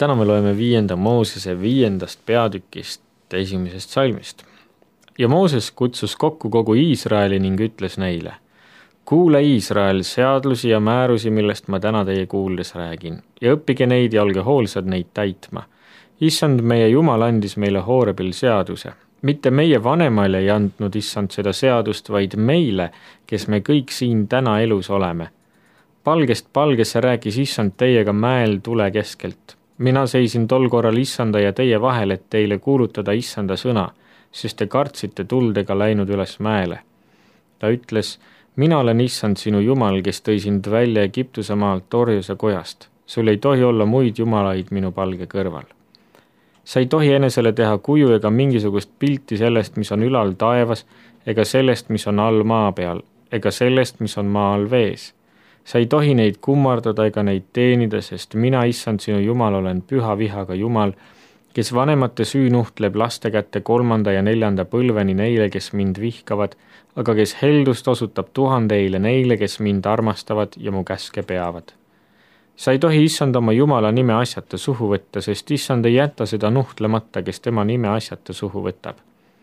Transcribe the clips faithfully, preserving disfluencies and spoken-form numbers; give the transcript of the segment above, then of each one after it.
Täna me loeme viienda Moosese viiendast peatükist esimesest salmist. Ja Mooses kutsus kokku kogu Iisraeli ning ütles neile: kuule Iisrael seadlusi ja määrusi, millest ma täna teie kuuldes räägin, ja õppige neid ja olge hoolsad neid täitma. Issand meie Jumal andis meile Hoorebil seaduse. Mitte meie vanemaile ei andnud Issand seda seadust, vaid meile, kes me kõik siin täna elus oleme. Palgest palgesse rääkis Issand teiega mäel tule keskelt. Mina seisin tol korral Issanda ja teie vahel, et teile kuulutada Issanda sõna, sest te kartsite tuldega läinud üles mäele. Ta ütles: mina olen Issand sinu Jumal, kes tõi sind välja Egiptuse maalt orjuse kojast. Sul ei tohi olla muid jumalaid minu palge kõrval. Sa ei tohi enesele teha kuju ega mingisugust pilti sellest, mis on ülal taevas, ega sellest, mis on all maa peal, ega sellest, mis on maa all vees. Sa ei tohi neid kummardada ega neid teenida, sest mina, Issand sinu Jumal, olen püha vihaga Jumal, kes vanemate süü nuhtleb laste kätte kolmanda ja neljanda põlveni neile, kes mind vihkavad, aga kes heldust osutab tuhandeile neile, kes mind armastavad ja mu käske peavad. Sa ei tohi Issand oma Jumala nime asjata suhu võtta, sest Issand ei jäta seda nuhtlemata, kes tema nime asjata suhu võtab.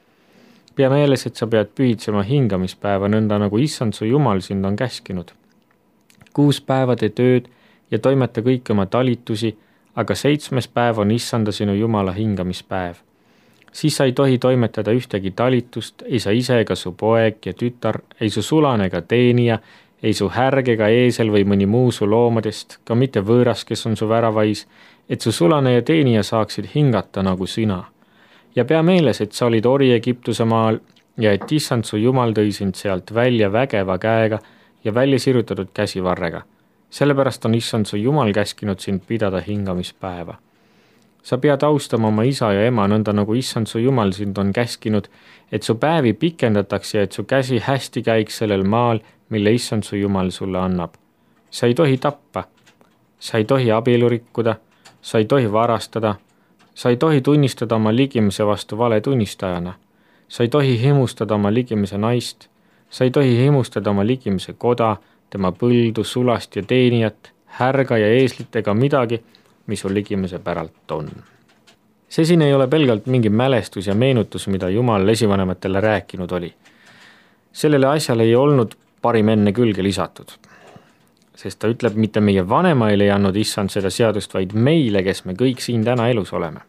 Pea meeles, et sa pead pühitsema hingamispäeva nõnda, nagu Issand su Jumal sind on käskinud. Kuus päeva tee tööd ja toimeta kõik oma talitusi, aga seitsmes päev on Issanda sinu Jumala hingamispäev. Siis sa ei tohi toimetada ühtegi talitust, ei sa ise ega su poeg ja tütar, ei su sulane ega teenija, ei su härg ega eesel või mõni muu su loomadest, ka mitte võõras, kes on su väravais, et su sulane ja teenija saaksid hingata nagu sina. Ja pea meeles, et sa olid ori Egiptuse maal ja et Issand su Jumal tõi sind sealt välja vägeva käega ja välja sirutatud käsivarrega. Sellepärast on Issand su Jumal käskinud sind pidada hingamispäeva. Sa pead austama oma isa ja ema nõnda, nagu Issand su Jumal sind on käskinud, et su päevi pikendataks ja et su käsi hästi käiks sellel maal, mille Issand su Jumal sulle annab. Sa ei tohi tappa, sa ei tohi abielu rikkuda, sa ei tohi varastada, sa ei tohi tunnistada oma ligimise vastu vale tunnistajana, sa ei tohi himustada oma ligimise naist, sa ei tohi himustada oma ligimise koda, tema põldu, sulast ja teenijat, härga ja eeslit ega midagi, mis sul ligimise päralt on. See siin ei ole pelgalt mingi mälestus ja meenutus, mida Jumal esivanematele rääkinud oli. Sellele asjale ei olnud parim enne külge lisatud, sest ta ütleb, mitte meie vanemaile ei andnud Issand seda seadust, vaid meile, kes me kõik siin täna elus oleme.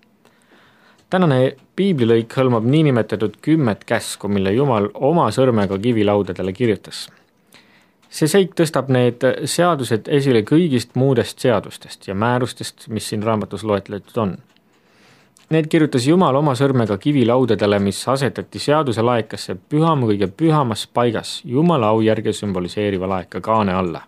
Tänane piiblilõik hõlmab niinimetatud kümmet käsku, mille Jumal oma sõrmega kivilaudadele kirjutas. See seik tõstab need seadused esile kõigist muudest seadustest ja määrustest, mis siin raamatus loetletud on. Need kirjutas Jumal oma sõrmega kivilaudadele, mis asetati seaduse laekasse püham kõige pühamas paigas Jumala au järge sümboliseeriva laeka kaane alla.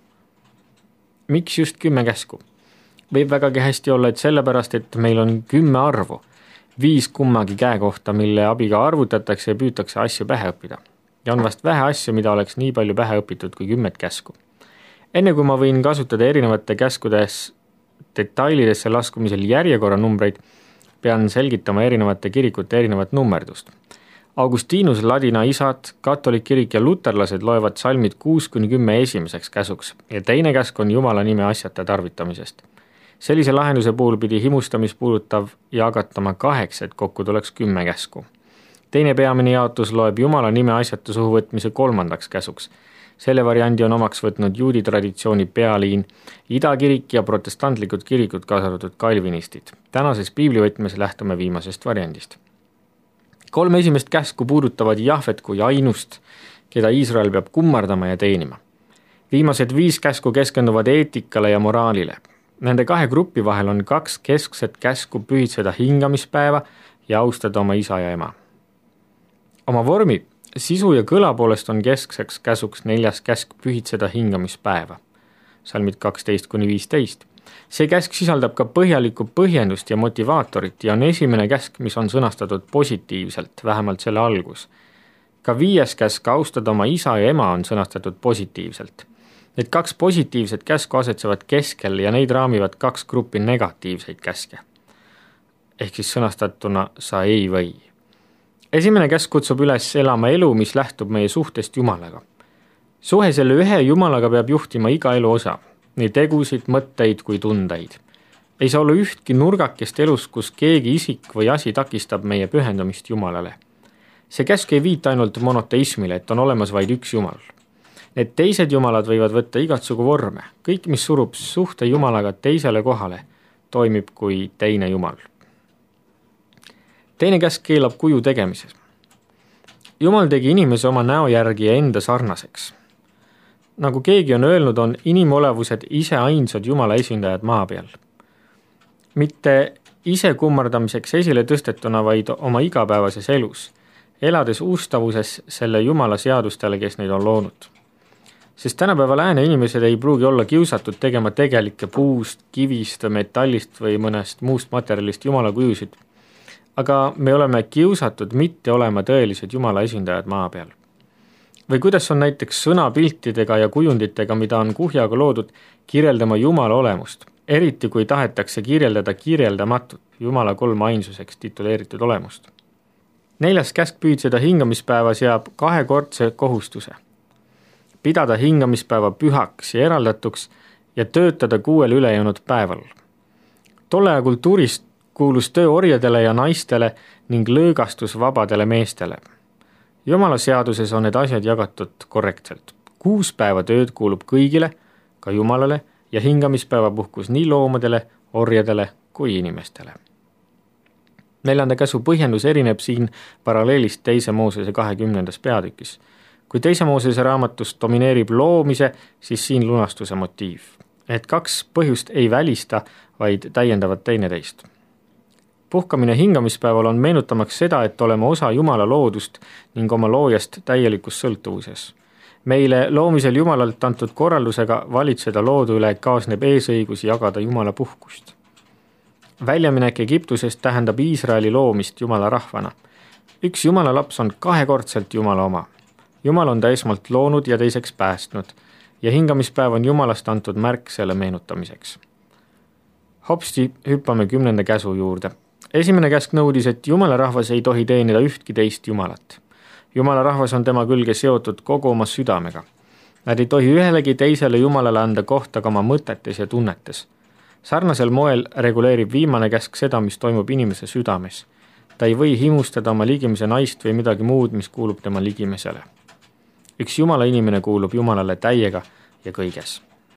Miks just kümme käsku? Võib vägagi hästi olla, et sellepärast, et meil on kümme arvu, viis kummagi käe kohta, mille abiga arvutatakse ja püütakse asju pähe õppida. Ja on vast vähe asju, mida oleks nii palju pähe õpitud kui kümmet käsku. Enne kui ma võin kasutada erinevate käskudes detailidesse laskumisel järjekorra numbreid, pean selgitama erinevate kirikute erinevat nummerdust. Augustinus, ladina isad, katolik kirik ja luterlased loevad salmid kuus kuni kümme esimeseks käsuks ja teine käsk on Jumala nime asjata tarvitamisest. Sellise lahenduse puhul pidi himustamis puudutav jagatama kaheks, et kokku tuleks kümme käsku. Teine peamine jaotus loeb Jumala nime asjata suhu võtmise kolmandaks käsuks. Selle variandi on omaks võtnud juudi traditsiooni pealiin, idakirik ja protestantlikud kirikud, kaasa arvatud kalvinistid. Tänases piiblivõtmes lähtume viimasest variandist. Kolm esimest käsku puudutavad Jahvet kui ainust, keda Iisrael peab kummardama ja teenima. Viimased viis käsku keskenduvad eetikale ja moraalile. Nende kahe gruppi vahel on kaks keskset käsku pühitseda hingamispäeva ja austada oma isa ja ema. Oma vormi, sisu ja kõla poolest on keskseks käsuks neljas käsk pühitseda hingamispäeva, salmid kaksteist kuni viisteist. See käsk sisaldab ka põhjalikku põhjendust ja motivaatorit ja on esimene käsk, mis on sõnastatud positiivselt, vähemalt selle algus. Ka viies käsk austada oma isa ja ema on sõnastatud positiivselt. Need kaks positiivset käsku asetsevad keskel ja neid raamivad kaks gruppi negatiivseid käske. Ehk siis sõnastatuna sa ei või. Esimene käsk kutsub üles elama elu, mis lähtub meie suhtest Jumalaga. Suhe selle ühe Jumalaga peab juhtima iga elu osa, nii tegusid, mõtteid kui tundeid. Ei saa olla ühtki nurgakest elus, kus keegi isik või asi takistab meie pühendumist Jumalale. See käsk ei viita ainult monoteismile, et on olemas vaid üks Jumal. Need teised jumalad võivad võtta igatsugu vorme. Kõik, mis surub suhte Jumalaga teisele kohale, toimib kui teine Jumal. Teine käsk keelab kuju tegemises. Jumal tegi inimese oma näo järgi ja enda sarnaseks. Nagu keegi on öelnud, on inimolevused ise ainsad Jumala esindajad maa peal. Mitte ise kummardamiseks esile tõstetuna, vaid oma igapäevases elus, elades uustavuses selle Jumala seadustele, kes neid on loonud. Sest tänapäeva lääne inimesed ei pruugi olla kiusatud tegema tegelikke puust, kivist, metallist või mõnest muust materjalist Jumala kujusid. Aga me oleme kiusatud mitte olema tõelised Jumala esindajad maa peal. Või kuidas on näiteks sõnapiltidega ja kujunditega, mida on kuhjaga loodud, kirjeldama Jumala olemust, eriti kui tahetakse kirjeldada kirjeldamatut Jumala kolm ainsuseks tituleeritud olemust. Neljas käsk püüdseda hingamispäeva seab kahekordse kohustuse. Pidada hingamispäeva pühaks ja eraldatuks ja töötada kuuel ülejäänud päeval. Tolle aja kultuurist kuulus töö orjadele ja naistele ning lõõgastus vabadele meestele. Jumala seaduses on need asjad jagatud korrektselt. Kuus päeva tööd kuulub kõigile, ka Jumalale, ja hingamispäeva puhkus nii loomadele, orjadele kui inimestele. Neljanda käsu põhjendus erineb siin paralleelist teise Moosese kahekümnendas peatükis. Kui teise Moosese raamatus domineerib loomise, siis siin lunastuse motiiv. Et kaks põhjust ei välista, vaid täiendavad teineteist. Puhkamine hingamispäeval on meenutamaks seda, et oleme osa Jumala loodust ning oma loojast täielikus sõltuvuses. Meile loomisel Jumalalt antud korraldusega valitseda loodu üle kaasneb eesõigus jagada Jumala puhkust. Väljaminek Egiptusest tähendab Iisraeli loomist Jumala rahvana. Üks Jumala laps on kahekordselt Jumala oma. Jumal on ta esmalt loonud ja teiseks päästnud ja hingamispäev on Jumalast antud märk selle meenutamiseks. Hopsti hüppame kümnenda käsu juurde. Esimene käsk nõudis, et Jumala rahvas ei tohi teenida ühtki teist Jumalat. Jumala rahvas on tema külge seotud kogu oma südamega. Nad ei tohi ühelegi teisele Jumalale anda kohta ka oma mõtetes ja tunnetes. Sarnasel moel reguleerib viimane käsk seda, mis toimub inimese südames. Ta ei või himustada oma ligimise naist või midagi muud, mis kuulub tema ligimesele. Üks Jumala inimene kuulub Jumalale täiega ja kõiges.